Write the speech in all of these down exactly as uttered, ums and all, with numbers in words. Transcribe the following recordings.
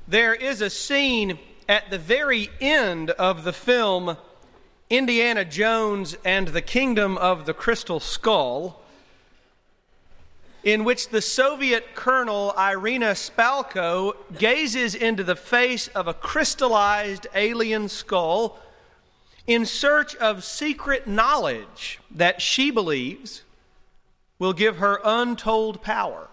There is a scene at the very end of the film Indiana Jones and the Kingdom of the Crystal Skull, in which the Soviet colonel Irina Spalko gazes into the face of a crystallized alien skull in search of secret knowledge that she believes will give her untold power.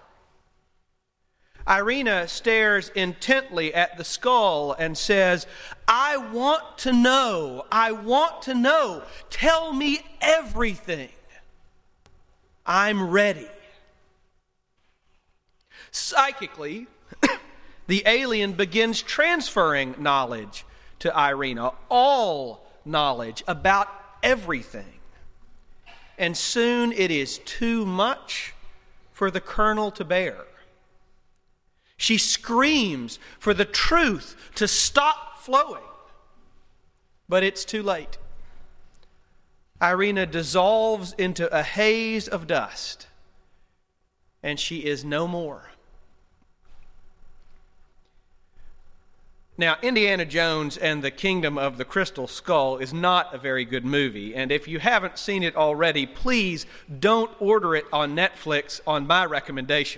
Irina stares intently at the skull and says, "I want to know, I want to know. Tell me everything. I'm ready." Psychically, the alien begins transferring knowledge to Irina, all knowledge about everything. And soon it is too much for the colonel to bear. She screams for the truth to stop flowing, but it's too late. Irina dissolves into a haze of dust, and she is no more. Now, Indiana Jones and the Kingdom of the Crystal Skull is not a very good movie, and if you haven't seen it already, please don't order it on Netflix on my recommendation.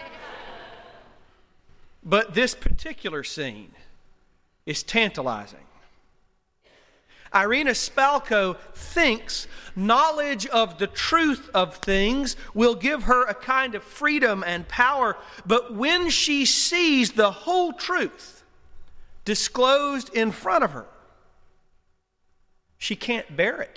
But this particular scene is tantalizing. Irina Spalko thinks knowledge of the truth of things will give her a kind of freedom and power, but when she sees the whole truth disclosed in front of her, she can't bear it.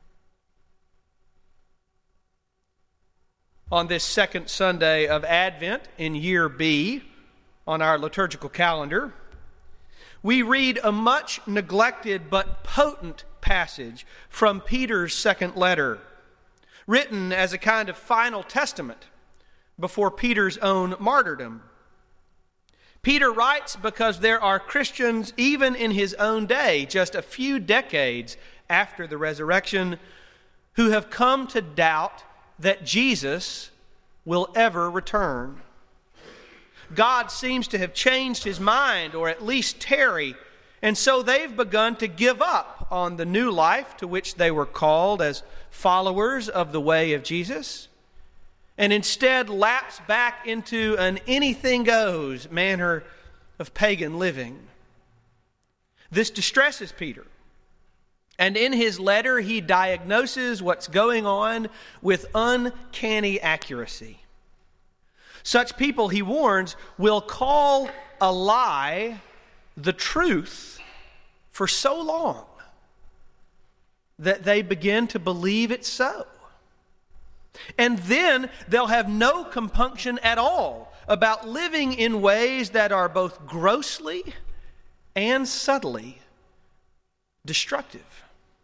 On this second Sunday of Advent in year B, on our liturgical calendar, we read a much neglected but potent passage from Peter's second letter, written as a kind of final testament before Peter's own martyrdom. Peter writes because there are Christians even in his own day, just a few decades after the resurrection, who have come to doubt that Jesus will ever return. God seems to have changed his mind, or at least tarry, and so they've begun to give up on the new life to which they were called as followers of the way of Jesus, and instead lapse back into an anything-goes manner of pagan living. This distresses Peter, and in his letter he diagnoses what's going on with uncanny accuracy. Such people, he warns, will call a lie the truth for so long that they begin to believe it so. And then they'll have no compunction at all about living in ways that are both grossly and subtly destructive.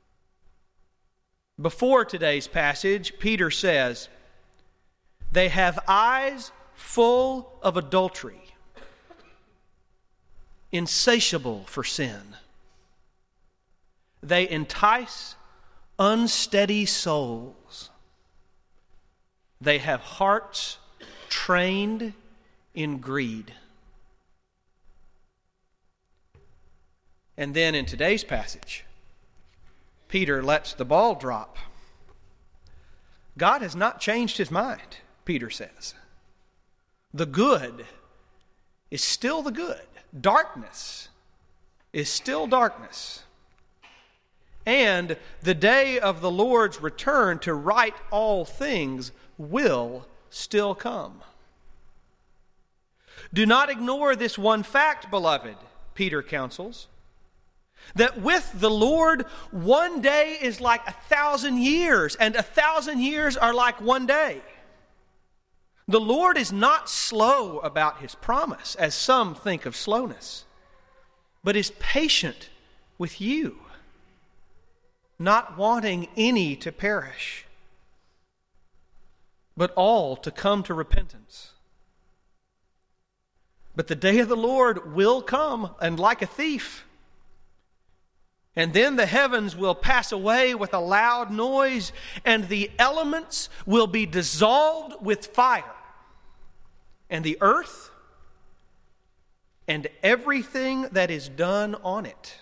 Before today's passage, Peter says, "They have eyes full of adultery, insatiable for sin. They entice unsteady souls. They have hearts trained in greed." And then in today's passage, Peter lets the ball drop. God has not changed his mind, Peter says. The good is still the good. Darkness is still darkness. And the day of the Lord's return to right all things will still come. Do not ignore this one fact, beloved, Peter counsels, that with the Lord, one day is like a thousand years, and a thousand years are like one day. The Lord is not slow about his promise, as some think of slowness, but is patient with you, not wanting any to perish, but all to come to repentance. But the day of the Lord will come, and like a thief. And then the heavens will pass away with a loud noise, and the elements will be dissolved with fire. And the earth and everything that is done on it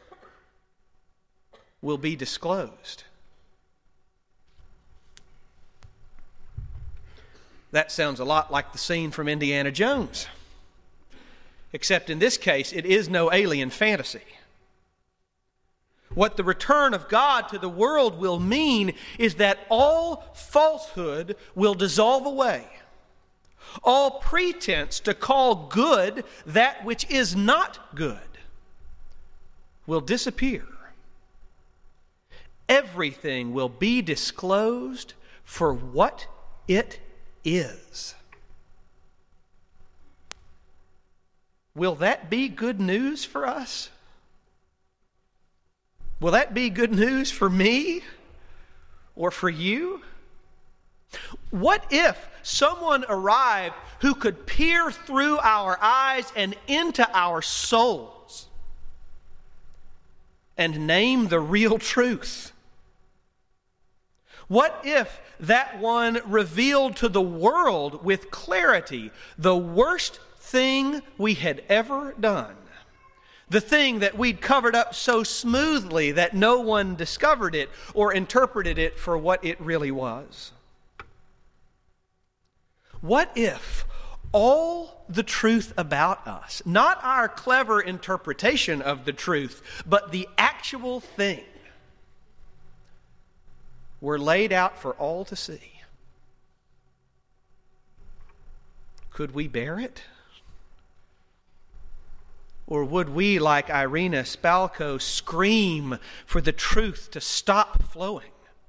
will be disclosed. That sounds a lot like the scene from Indiana Jones, except in this case, it is no alien fantasy. What the return of God to the world will mean is that all falsehood will dissolve away. All pretense to call good that which is not good will disappear. Everything will be disclosed for what it is. Will that be good news for us? Will that be good news for me or for you? What if someone arrived who could peer through our eyes and into our souls and name the real truth? What if that one revealed to the world with clarity the worst thing we had ever done? The thing that we'd covered up so smoothly that no one discovered it or interpreted it for what it really was. What if all the truth about us, not our clever interpretation of the truth, but the actual thing, were laid out for all to see? Could we bear it? Or would we, like Irina Spalko, scream for the truth to stop flowing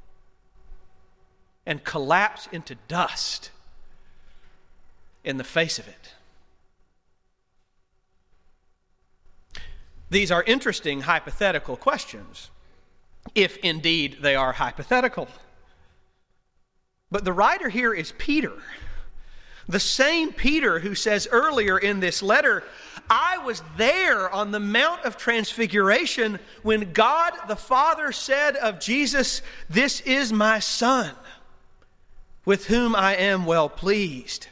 and collapse into dust in the face of it? These are interesting hypothetical questions, if indeed they are hypothetical. But the writer here is Peter, the same Peter who says earlier in this letter, I was there on the Mount of Transfiguration when God the Father said of Jesus, "This is my Son, with whom I am well pleased."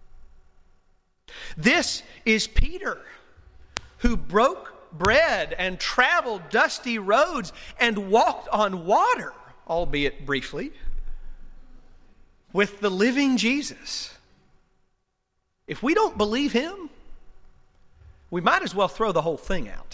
This is Peter, who broke bread and traveled dusty roads and walked on water, albeit briefly, with the living Jesus. If we don't believe him, we might as well throw the whole thing out.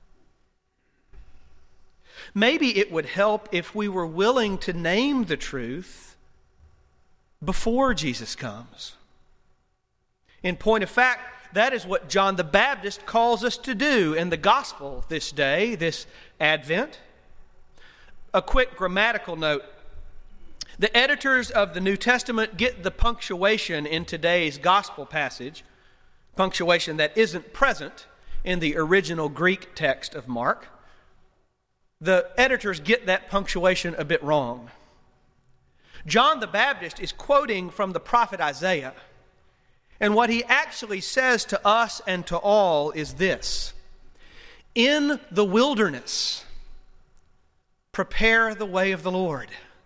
Maybe it would help if we were willing to name the truth before Jesus comes. In point of fact, that is what John the Baptist calls us to do in the gospel this day, this Advent. A quick grammatical note. The editors of the New Testament get the punctuation in today's gospel passage, punctuation that isn't present in the original Greek text of Mark. The editors get that punctuation a bit wrong. John the Baptist is quoting from the prophet Isaiah, and what he actually says to us and to all is this: in the wilderness, prepare the way of the Lord.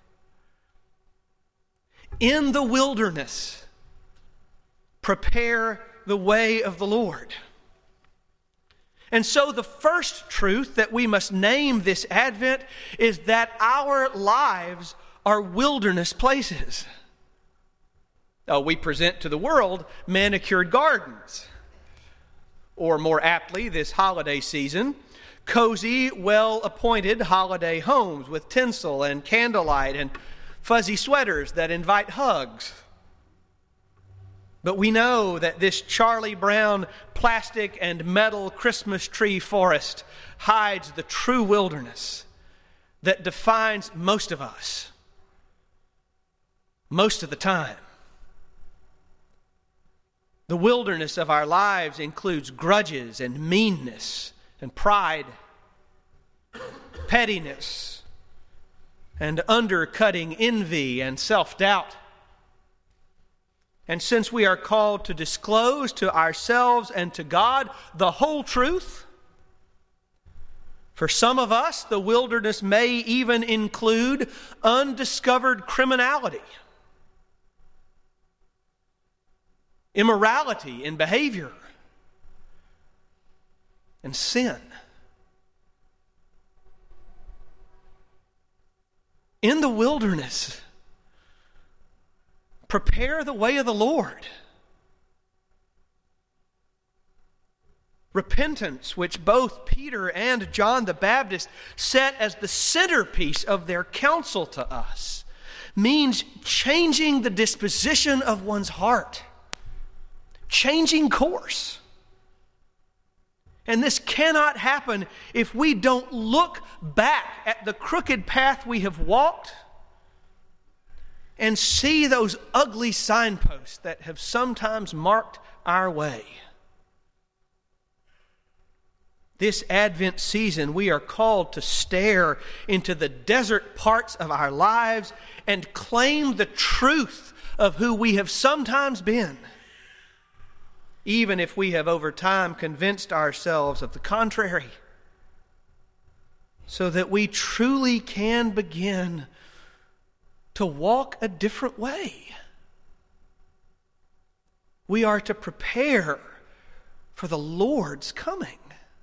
In the wilderness, prepare the way of the Lord. And so the first truth that we must name this Advent is that our lives are wilderness places. Oh, we present to the world manicured gardens, or more aptly this holiday season, cozy, well-appointed holiday homes with tinsel and candlelight and fuzzy sweaters that invite hugs. But we know that this Charlie Brown plastic and metal Christmas tree forest hides the true wilderness that defines most of us, most of the time. The wilderness of our lives includes grudges and meanness and pride, pettiness, and undercutting envy and self-doubt. And since we are called to disclose to ourselves and to God the whole truth, for some of us, the wilderness may even include undiscovered criminality, immorality in behavior, and sin. In the wilderness, prepare the way of the Lord. Repentance, which both Peter and John the Baptist set as the centerpiece of their counsel to us, means changing the disposition of one's heart, changing course. And this cannot happen if we don't look back at the crooked path we have walked and see those ugly signposts that have sometimes marked our way. This Advent season, we are called to stare into the desert parts of our lives and claim the truth of who we have sometimes been, even if we have over time convinced ourselves of the contrary, so that we truly can begin to walk a different way. We are to prepare for the Lord's coming.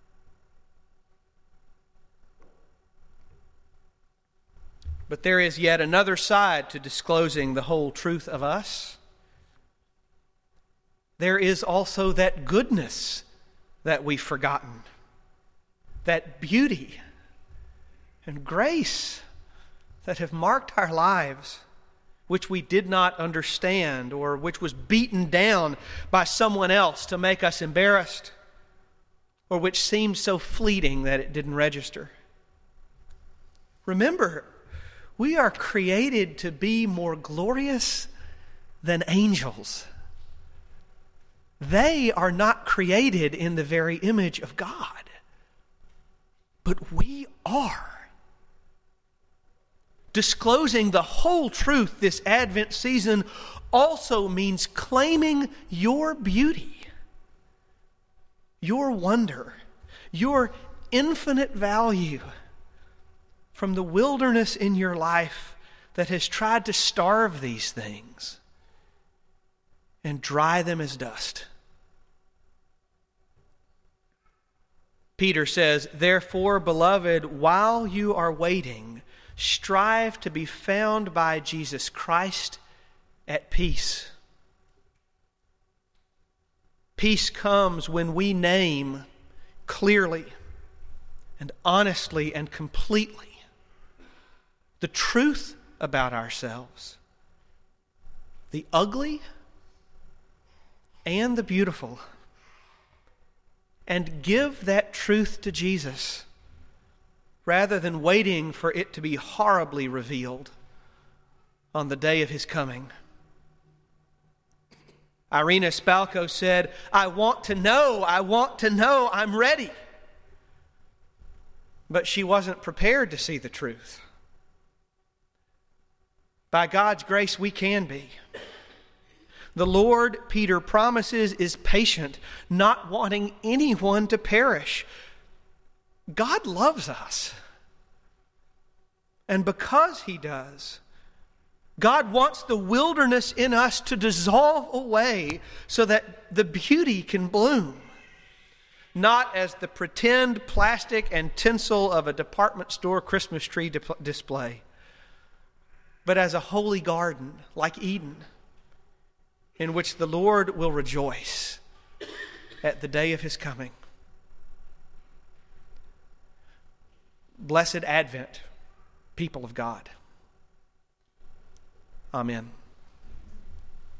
But there is yet another side to disclosing the whole truth of us. There is also that goodness that we've forgotten, that beauty and grace that have marked our lives, which we did not understand or which was beaten down by someone else to make us embarrassed, or which seemed so fleeting that it didn't register. Remember, we are created to be more glorious than angels. They are not created in the very image of God, but we are. Disclosing the whole truth this Advent season also means claiming your beauty, your wonder, your infinite value from the wilderness in your life that has tried to starve these things and dry them as dust. Peter says, "Therefore, beloved, while you are waiting, strive to be found by Jesus Christ at peace." Peace comes when we name clearly and honestly and completely the truth about ourselves, the ugly and the beautiful, and give that truth to Jesus rather than waiting for it to be horribly revealed on the day of his coming. Irina Spalko said, "I want to know, I want to know, I'm ready." But she wasn't prepared to see the truth. By God's grace, we can be. The Lord, Peter promises, is patient, not wanting anyone to perish. God loves us. And because he does, God wants the wilderness in us to dissolve away so that the beauty can bloom. Not as the pretend plastic and tinsel of a department store Christmas tree di- display, but as a holy garden like Eden, in which the Lord will rejoice at the day of his coming. Blessed Advent, people of God. Amen.